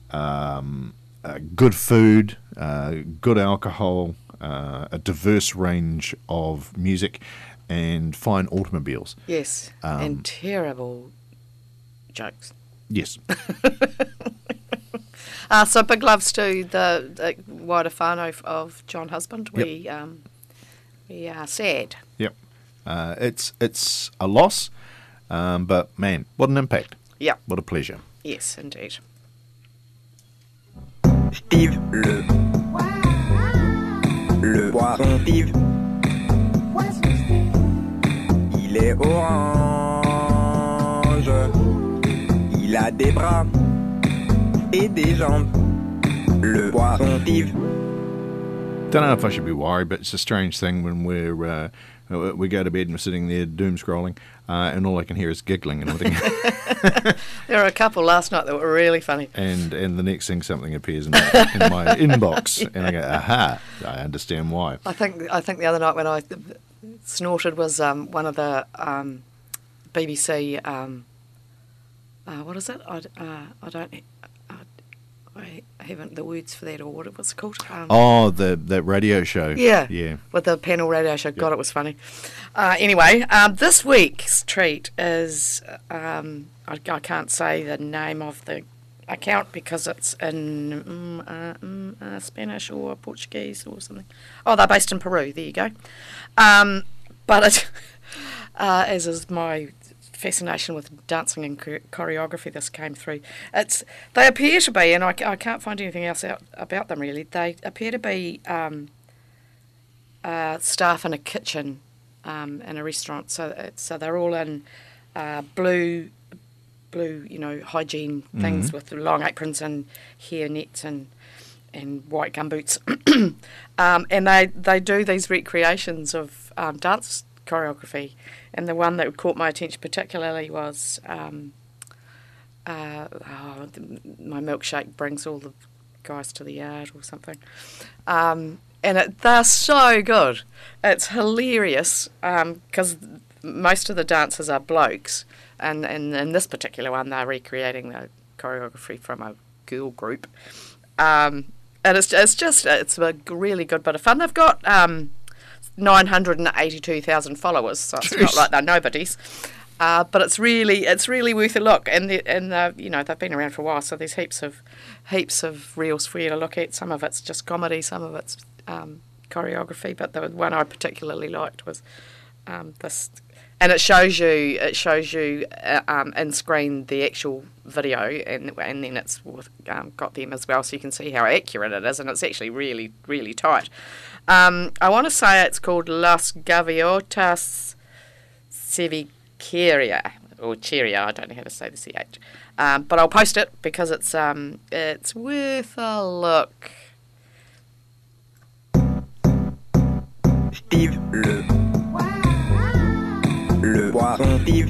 Speaker 1: good food, good alcohol, a diverse range of music, and fine automobiles.
Speaker 4: Yes, and terrible jokes.
Speaker 1: Yes.
Speaker 4: So big loves to the wider whānau of John Husband. We are sad.
Speaker 1: Yep. It's a loss, but man, what an impact.
Speaker 4: Yeah.
Speaker 1: What a pleasure.
Speaker 4: Yes, indeed.
Speaker 7: Steve le poisson Steve. Il est orange. Il a des bras et des jambes. Le poisson Steve.
Speaker 1: Don't know if I should be worried, but it's a strange thing when we go to bed and we're sitting there doom scrolling, and all I can hear is giggling and everything.
Speaker 4: There were a couple last night that were really funny.
Speaker 1: And the next thing, something appears in my inbox, and I go, aha! I understand why.
Speaker 4: I think the other night when I snorted was one of the BBC. What is it? I haven't the words for that, or what it was called.
Speaker 1: The radio show.
Speaker 4: Yeah. With the panel radio show. God, it was funny. Anyway, this week's treat is I can't say the name of the account because it's in Spanish or Portuguese or something. Oh, they're based in Peru. There you go. But it, as is my fascination with dancing and choreography, this came through. They appear to be, and I can't find anything else out about them really. They appear to be staff in a kitchen in a restaurant. So they're all in blue, hygiene things with long aprons and hair nets and white gumboots, and they do these recreations of dance choreography. And the one that caught my attention particularly was my milkshake brings all the guys to the yard or something. And they're so good. It's hilarious because most of the dancers are blokes. And in this particular one, they're recreating the choreography from a girl group. And it's a really good bit of fun. They've got 982,000 followers, so it's not like they're nobodies, but it's really worth a look. And they've been around for a while, so there's heaps of reels for you to look at. Some of it's just comedy, some of it's choreography, but the one I particularly liked was this, and it shows you in screen the actual video, and then it's got them as well, so you can see how accurate it is, and it's actually really, really tight. I want to say it's called Las Gaviotas Cevicheria, or Cheerio. I don't know how to say the CH. But I'll post it because it's worth a look.
Speaker 7: Steve, le poisson Steve,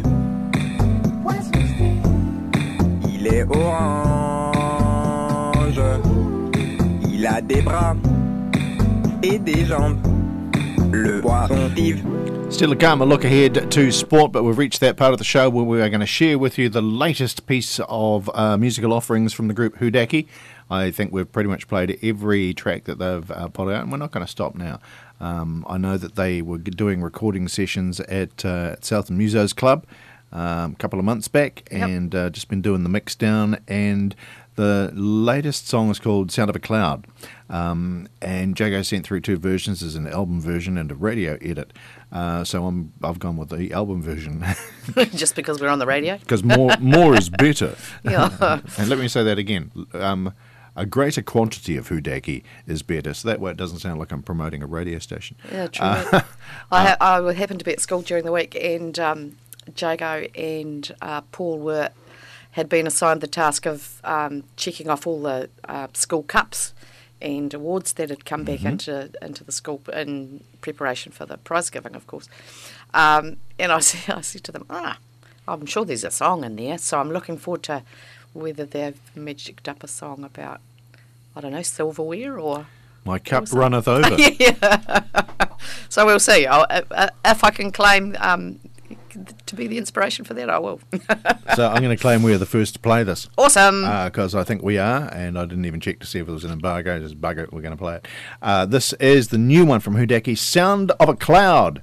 Speaker 7: il est orange, il a des bras et des jambes, le poisson Steve.
Speaker 1: Still a calmer look ahead to sport, but we've reached that part of the show where we are going to share with you the latest piece of musical offerings from the group Hudaki. I think we've pretty much played every track that they've put out, and we're not going to stop now. I know that they were doing recording sessions at Southern Musos Club a couple of months back, and just been doing the mix down, and the latest song is called Sound of a Cloud, and Jago sent through 2 versions. There's an album version and a radio edit, so I've gone with the album version.
Speaker 4: Just because we're on the radio?
Speaker 1: Because more is better.
Speaker 4: Yeah.
Speaker 1: And let me say that again. A greater quantity of Hudaki is better, so that way it doesn't sound like I'm promoting a radio station.
Speaker 4: Yeah, true. I happened to be at school during the week, and Jago and Paul had been assigned the task of checking off all the school cups and awards that had come back into the school in preparation for the prize giving, of course. And I said to them, I'm sure there's a song in there, so I'm looking forward to whether they've magicked up a song about, I don't know, silverware or...
Speaker 1: My cup runneth over.
Speaker 4: Yeah. So we'll see. If I can claim to be the inspiration for that, I will.
Speaker 1: So I'm going to claim we are the first to play this.
Speaker 4: Awesome.
Speaker 1: Because I think we are, and I didn't even check to see if it was an embargo. Just bug it, we're going to play it. This is the new one from Hudaki, Sound of a Cloud.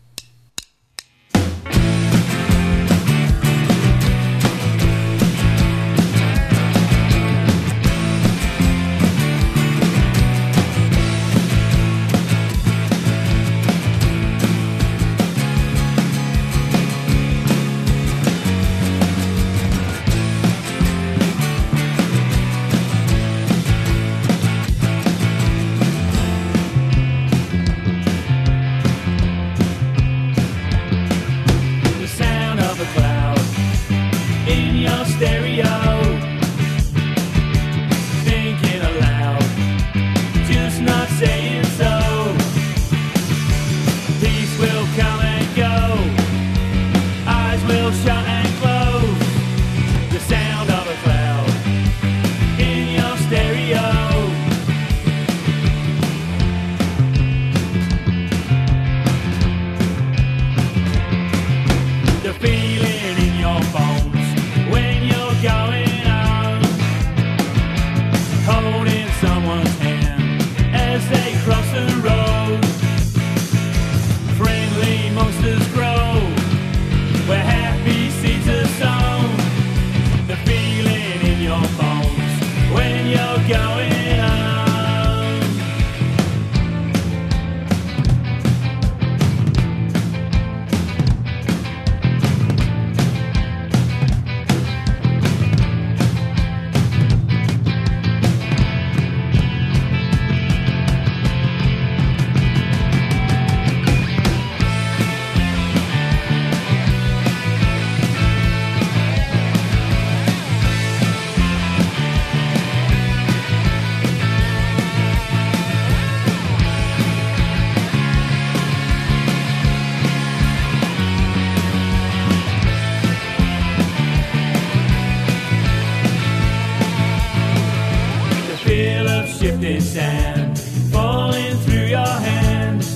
Speaker 8: shifting sand falling through your hands.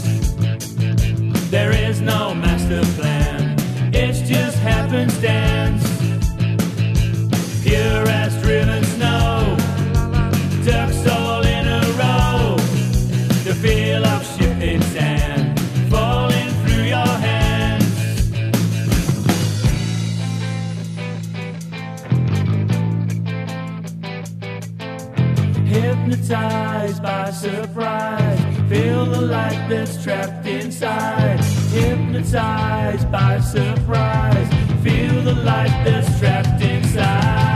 Speaker 8: There is no master plan, it's just happenstance. Pure as driven snow, ducks all in a row. The feel of shifting sand falling through your hands. Hypnotized by surprise, feel the light that's trapped inside. Hypnotized by surprise, feel the light that's trapped inside.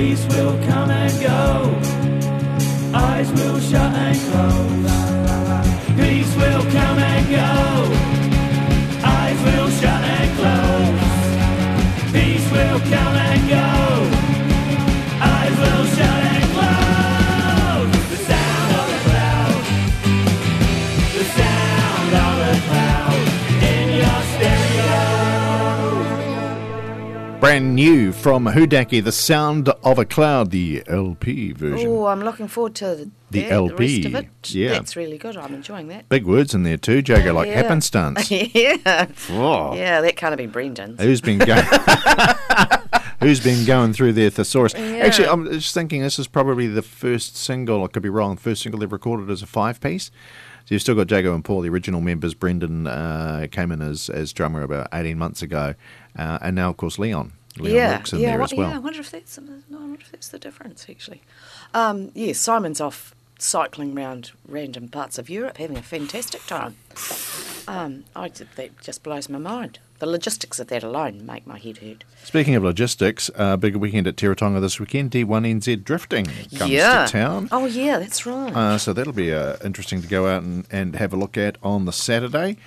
Speaker 8: Peace will come and go. Eyes will shut and close. Peace will come and go. Eyes will shut and close. Peace will come and go. Eyes will shut and close. The sound of the cloud. The sound of the cloud in your stereo.
Speaker 1: Brand new from Hudaki, The Sound of a Cloud, the LP version.
Speaker 4: Oh, I'm looking forward to
Speaker 1: The
Speaker 4: the
Speaker 1: LP,
Speaker 4: rest of it.
Speaker 1: yeah.
Speaker 4: That's really good. I'm enjoying that.
Speaker 1: Big words in there too, Jago, like
Speaker 4: Yeah.
Speaker 1: happenstance.
Speaker 4: Yeah.
Speaker 1: Oh.
Speaker 4: Yeah, that can't have been Brendan's.
Speaker 1: Who's been going? Who's been going through their thesaurus?
Speaker 4: Yeah.
Speaker 1: Actually, I'm just thinking this is probably the first single. I could be wrong. First single they've recorded as a 5-piece. So you've still got Jago and Paul, the original members. Brendan came in as drummer about 18 months ago, and now of course Leon works in there as well.
Speaker 4: Yeah, I wonder if that's the difference actually. Yes, Simon's off cycling around random parts of Europe, having a fantastic time. That just blows my mind. The logistics of that alone make my head hurt.
Speaker 1: Speaking of logistics, big weekend at Teretonga this weekend. D1NZ Drifting comes to town.
Speaker 4: Oh yeah, that's right.
Speaker 1: So that'll be interesting to go out and have a look at on the Saturday.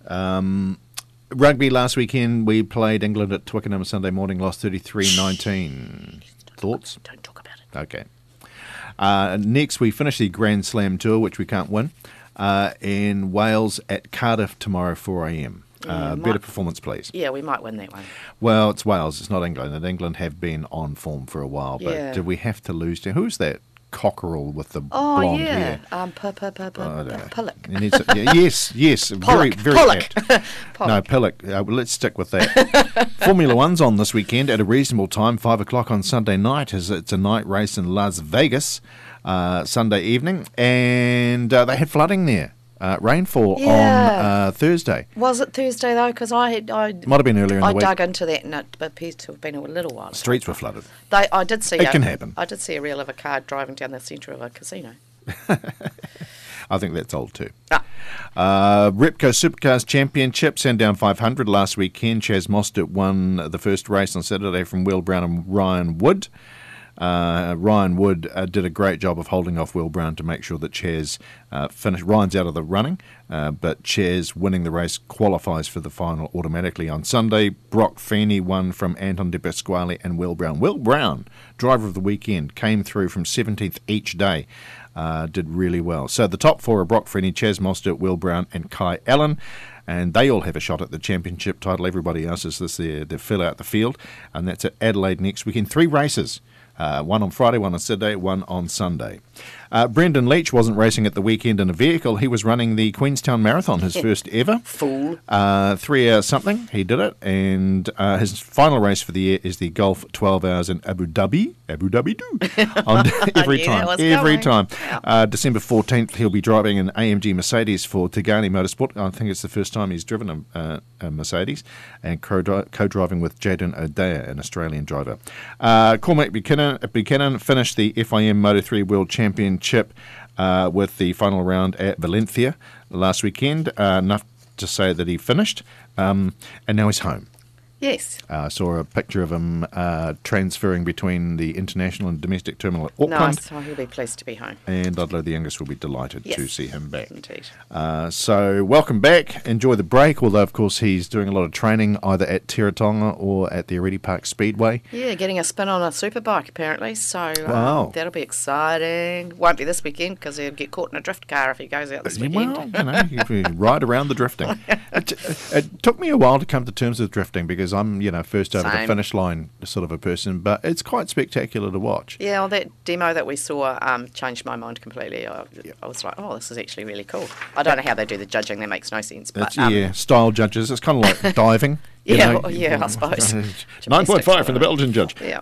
Speaker 1: Rugby last weekend, we played England at Twickenham Sunday morning, lost 33-19. Thoughts?
Speaker 4: Don't talk about it.
Speaker 1: Okay. Next, we finish the Grand Slam Tour, which we can't win, in Wales at Cardiff tomorrow, 4 a.m. Better performance, please.
Speaker 4: Yeah, we might win that one.
Speaker 1: Well, it's Wales, it's not England, and England have been on form for a while, but
Speaker 4: Yeah.
Speaker 1: did we have to lose to... Who's that cockerel with the blonde hair?
Speaker 4: Pillock.
Speaker 1: You need to- yeah, yes, very,
Speaker 4: Pollock.
Speaker 1: very
Speaker 4: Pollock.
Speaker 1: apt. No, Pillock. Well, let's stick with that. Formula One's on this weekend at a reasonable time, 5 o'clock on Sunday night. It's a night race in Las Vegas, Sunday evening, and they had flooding there. Rainfall
Speaker 4: Yeah.
Speaker 1: on Thursday.
Speaker 4: Was it Thursday though? Because I
Speaker 1: Might have been earlier in the week.
Speaker 4: dug into that and it appears to have been a little while.
Speaker 1: Streets were flooded.
Speaker 4: I did see.
Speaker 1: It can happen.
Speaker 4: I did see a reel of a car driving down the centre of a casino.
Speaker 1: I think that's old too.
Speaker 4: Ah.
Speaker 1: Repco Supercars Championship, Sandown 500 last weekend. Chaz Mostert won the first race on Saturday from Will Brown and Ryan Wood. Ryan Wood did a great job of holding off Will Brown to make sure that Chaz finished. Ryan's out of the running, but Chaz winning the race qualifies for the final automatically. On Sunday, Brock Feeney won from Anton De Pasquale and Will Brown. Will Brown, driver of the weekend, came through from 17th each day. Did really well. So the top four are Brock Feeney, Chaz Mostert, Will Brown and Kai Allen. And they all have a shot at the championship title. Everybody else is this there to fill out the field. And that's at Adelaide next weekend. 3 races. One on Friday, one on Saturday, one on Sunday. Brendan Leach wasn't racing at the weekend in a vehicle. He was running the Queenstown Marathon, his first ever.
Speaker 4: Fool.
Speaker 1: 3 hours something. He did it. And his final race for the year is the Golf 12 Hours in Abu Dhabi. Abu Dhabi do. On every
Speaker 4: Yeah,
Speaker 1: time.
Speaker 4: let's
Speaker 1: Every
Speaker 4: go,
Speaker 1: time. December 14th, he'll be driving an AMG Mercedes for Tigani Motorsport. I think it's the first time he's driven a Mercedes. And co-driving with Jaden O'Dea, an Australian driver. Cormac Buchanan finished the FIM Moto3 World Championship with the final round at Valencia last weekend. Enough to say that he finished, and now he's home.
Speaker 4: Yes.
Speaker 1: I saw a picture of him transferring between the international and domestic terminal at Auckland.
Speaker 4: Nice. Oh, he'll be pleased to be home.
Speaker 1: And Ludlow the youngest will be delighted
Speaker 4: Yes.
Speaker 1: to see him back.
Speaker 4: Indeed.
Speaker 1: So welcome back. Enjoy the break, although of course he's doing a lot of training either at Teretonga or at the Areti Park Speedway.
Speaker 4: Yeah, getting a spin on a superbike apparently. So
Speaker 1: Wow.
Speaker 4: that'll be exciting. Won't be this weekend because he'll get caught in a drift car if he goes out this weekend.
Speaker 1: Well, you can ride around the drifting. It took me a while to come to terms with drifting because I'm, first over the
Speaker 4: Same.
Speaker 1: finish line sort of a person, but it's quite spectacular to watch.
Speaker 4: Yeah, well, that demo that we saw changed my mind completely. I was like, oh, this is actually really cool. I don't know how they do the judging. That makes no sense. But
Speaker 1: It's, style judges. It's kind of like diving.
Speaker 4: Yeah, I suppose.
Speaker 1: 9.5 from the Belgian judge.
Speaker 4: Yeah.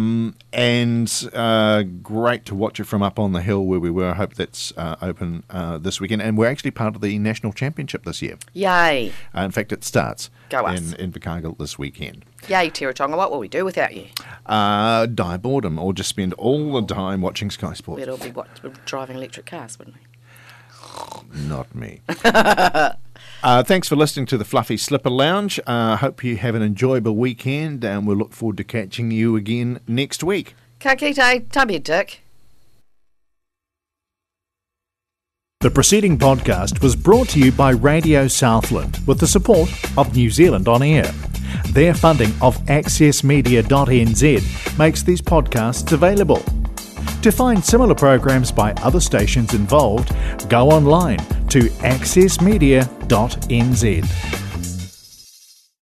Speaker 1: And great to watch it from up on the hill where we were. I hope that's open this weekend. And we're actually part of the national championship this year.
Speaker 4: Yay.
Speaker 1: In fact, it starts
Speaker 4: Go us.
Speaker 1: in Invercargill this weekend.
Speaker 4: Yay, Teretonga. What will we do without you?
Speaker 1: Die boredom, or just spend all the time watching Sky Sports.
Speaker 4: We'd all be driving electric cars, wouldn't we?
Speaker 1: Not me. Thanks for listening to the Fluffy Slipper Lounge. Hope you have an enjoyable weekend, and we'll look forward to catching you again next week.
Speaker 4: Ka kite, tabby dick.
Speaker 9: The preceding podcast was brought to you by Radio Southland with the support of New Zealand On Air. Their funding of accessmedia.nz makes these podcasts available. To find similar programs by other stations involved, go online to accessmedia.nz.